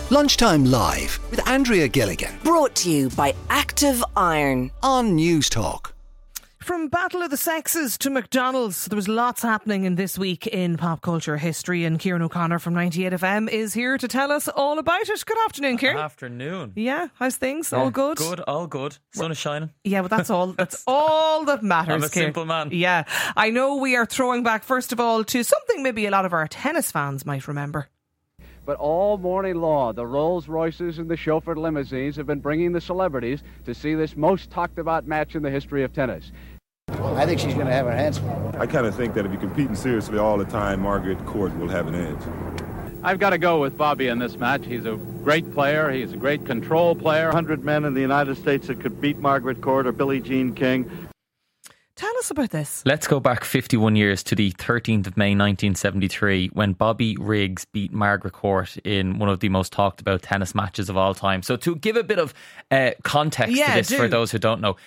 Lunchtime Live with Andrea Gilligan Brought to you by Active Iron on News Talk. From Battle of the Sexes to McDonald's, there was lots happening in this week in pop culture history, and Kieran O'Connor from 98FM is here to tell us all about it. Good afternoon, Kieran. Afternoon. Yeah, how's things? All good? Good, all good. Sun is shining. Yeah, but that's all. That's all that matters. I'm a Kieran. simple man. Yeah, I know we are throwing back first of all to something maybe a lot of our tennis fans might remember. But all morning long, the Rolls Royces and the chauffeured limousines have been bringing the celebrities to see this most talked about match in the history of tennis. I think she's going to have her hands full. I kind of think that if you're competing seriously all the time, Margaret Court will have an edge. I've got to go with Bobby in this match. He's a great player. He's a great control player. 100 men in the United States that could beat Margaret Court or Billie Jean King. Tell us about this. Let's go back 51 years to the 13th of May 1973 when Bobby Riggs beat Margaret Court in one of the most talked about tennis matches of all time. So to give a bit of context to this for those who don't know,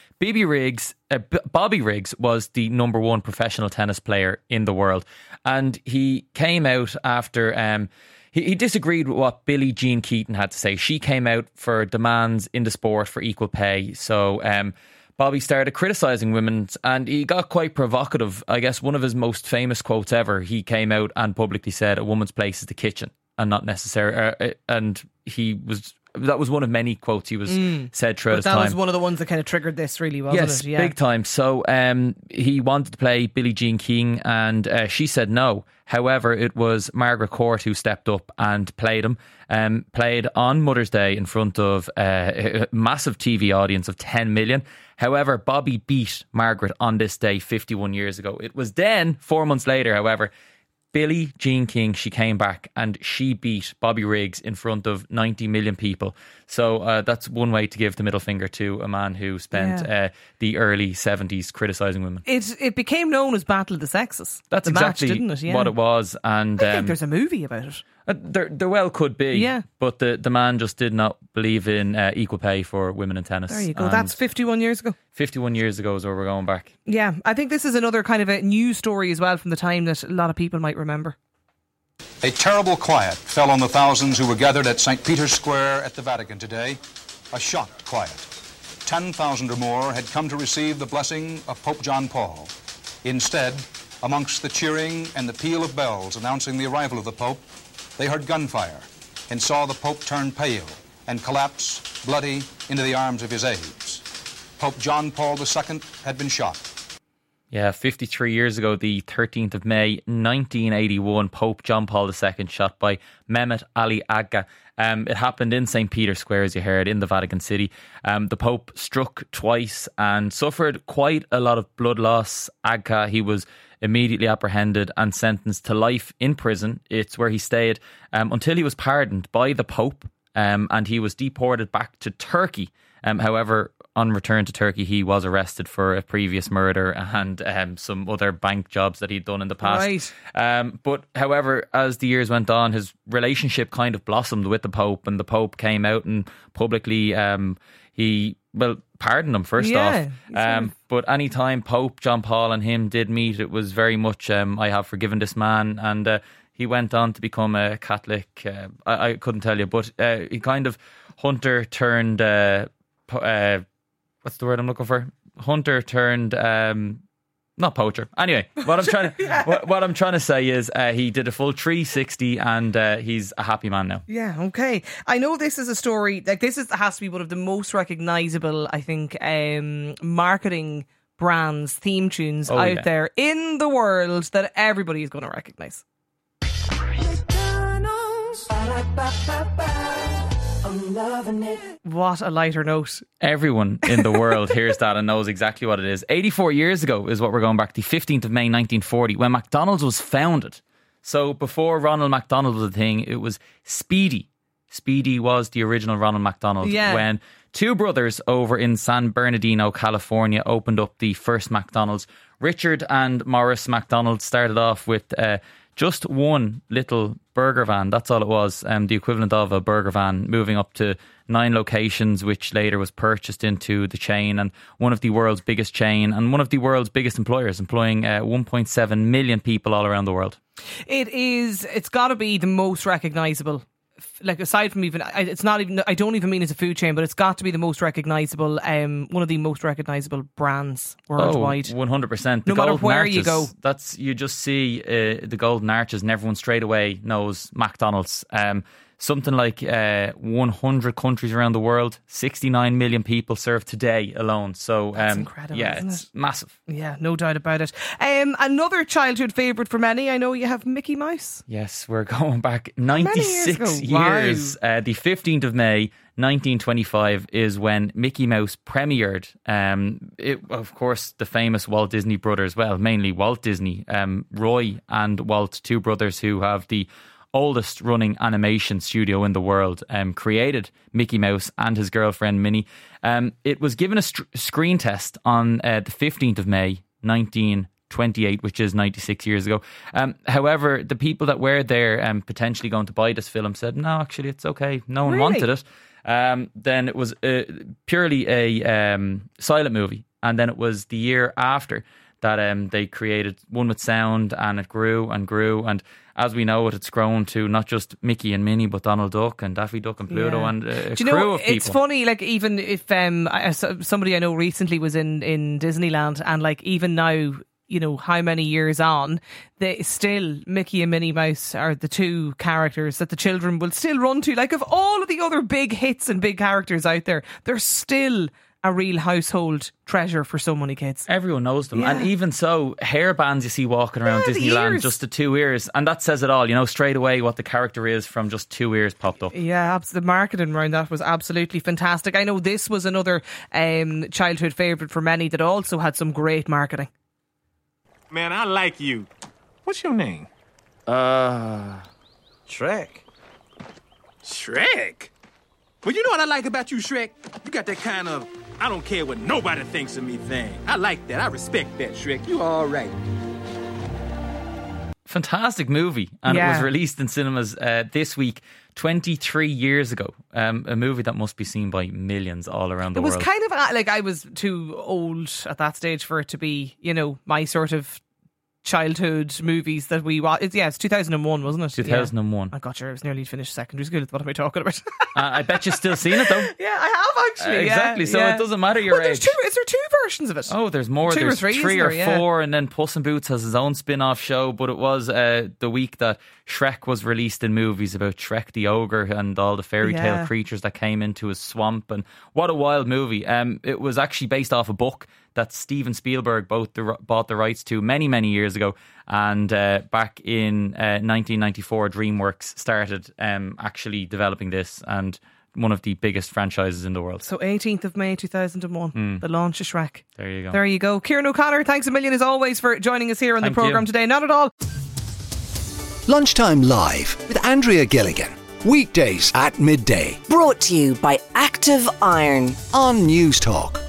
Bobby Riggs was the number one professional tennis player in the world, and he came out after he disagreed with what Billie Jean Keaton had to say. She came out for demands in the sport for equal pay. So Bobby started criticising women, and he got quite provocative. I guess one of his most famous quotes ever, he came out and publicly said, "A woman's place is the kitchen and not necessary." And that was one of many quotes he was said throughout his time. That was one of the ones that kind of triggered this, really, wasn't it? Yes, big time. So he wanted to play Billie Jean King, and she said no. However, it was Margaret Court who stepped up and played him. Played on Mother's Day in front of a massive TV audience of 10 million. However, Bobby beat Margaret on this day 51 years ago. It was then, 4 months later, however, Billie Jean King, she came back and she beat Bobby Riggs in front of 90 million people. So that's one way to give the middle finger to a man who spent the early 70s criticising women. It became known as Battle of the Sexes. That's the exactly match, didn't it? Yeah. what it was. And I think there's a movie about it. There well could be, but the man just did not believe in equal pay for women in tennis. There you go. That's 51 years ago. 51 years ago is where we're going back. Yeah, I think this is another kind of a news story as well from the time that a lot of people might remember. A terrible quiet fell on the thousands who were gathered at St. Peter's Square at the Vatican today. A shocked quiet. 10,000 or more had come to receive the blessing of Pope John Paul. Instead, amongst the cheering and the peal of bells announcing the arrival of the Pope, they heard gunfire and saw the Pope turn pale and collapse, bloody, into the arms of his aides. Pope John Paul II had been shot. Yeah, 53 years ago, the 13th of May, 1981, Pope John Paul II shot by Mehmet Ali Agca. It happened in St. Peter's Square, as you heard, in the Vatican City. The Pope struck twice and suffered quite a lot of blood loss. Agca, he was immediately apprehended and sentenced to life in prison. It's where he stayed until he was pardoned by the Pope, and he was deported back to Turkey. However, on return to Turkey, he was arrested for a previous murder and some other bank jobs that he'd done in the past. Right. But however, as the years went on, his relationship kind of blossomed with the Pope, and the Pope came out and publicly pardoned him first off. But any time Pope John Paul and him did meet, it was very much, I have forgiven this man. And he went on to become a Catholic. I couldn't tell you, but he kind of hunter turned... what's the word I'm looking for? Hunter turned... not poacher. Anyway, what I'm trying to say is he did a full 360 and he's a happy man now. Yeah, okay. I know this is a story, like has to be one of the most recognisable, I think, marketing brands, theme tunes out there in the world that everybody is going to recognise. I'm loving it. What a lighter note. Everyone in the world hears that and knows exactly what it is. 84 years ago is what we're going back, the 15th of May 1940, when McDonald's was founded. So before Ronald McDonald was a thing, it was Speedy. Speedy was the original Ronald McDonald. Yeah. When two brothers over in San Bernardino, California, opened up the first McDonald's. Richard and Morris McDonald started off with just one little burger van. That's all it was, the equivalent of a burger van, moving up to 9 locations, which later was purchased into the chain, and one of the world's biggest chain and one of the world's biggest employers, employing 1.7 million people all around the world. It's got to be the most recognisable like aside from even, it's not even, I don't even mean it's a food chain, but it's got to be the most recognisable, one of the most recognisable brands worldwide. 100%. No matter where you go. You just see the golden arches and everyone straight away knows McDonald's. Something like 100 countries around the world, 69 million people served today alone. So that's incredible. Yeah, isn't it's it? massive. Yeah, no doubt about it. Another childhood favourite for many. I know you have Mickey Mouse. Yes, we're going back 96 years. Wow. The 15th of May 1925 is when Mickey Mouse premiered. Of course, the famous Walt Disney Brothers, well, mainly Walt Disney, Roy and Walt, two brothers who have the oldest running animation studio in the world, created Mickey Mouse and his girlfriend Minnie. It was given a screen test on the 15th of May 1928, which is 96 years ago. However, the people that were there potentially going to buy this film said, no, actually it's okay, no one wanted it. Then it was purely a silent movie, and then it was the year after that they created one with sound, and it grew and grew, and as we know it's grown to not just Mickey and Minnie, but Donald Duck and Daffy Duck and Pluto and a crew of people. It's funny, like even if somebody I know recently was in Disneyland, and like even now, you know, how many years on, they still, Mickey and Minnie Mouse are the two characters that the children will still run to. Like, of all of the other big hits and big characters out there, they're still a real household treasure for so many kids. Everyone knows them. Yeah. And even so, hair bands you see walking around Disneyland, just the two ears, and that says it all. You know straight away what the character is from just two ears popped up. Yeah, the marketing around that was absolutely fantastic. I know this was another childhood favourite for many that also had some great marketing. Man, I like you. What's your name? Shrek. Shrek? Well, you know what I like about you, Shrek? You got that kind of, I don't care what nobody thinks of me thing. I like that. I respect that, Shrek. You all right. Fantastic movie. And it was released in cinemas this week, 23 years ago. A movie that must be seen by millions all around the world. It was kind of like, I was too old at that stage for it to be, you know, my sort of childhood movies that we watched. It's 2001, wasn't it? 2001. I got sure I was nearly finished secondary school. What am I talking about? I bet you've still seen it though. Yeah, I have actually. Exactly. So it doesn't matter your age. Is there two versions of it? Oh, there's more. Two there's or three, three or four, and then Puss in Boots has his own spin-off show. But it was the week that Shrek was released in movies, about Shrek the ogre and all the fairy tale creatures that came into his swamp. And what a wild movie. It was actually based off a book that Steven Spielberg bought the rights to many, many years ago. And back in 1994, DreamWorks started actually developing this, and one of the biggest franchises in the world. So 18th of May 2001, the launch of Shrek. There you go. There you go. Kieran O'Connor, thanks a million as always for joining us here on the programme today. Not at all. Lunchtime Live with Andrea Gilligan. Weekdays at midday. Brought to you by Active Iron On News Talk.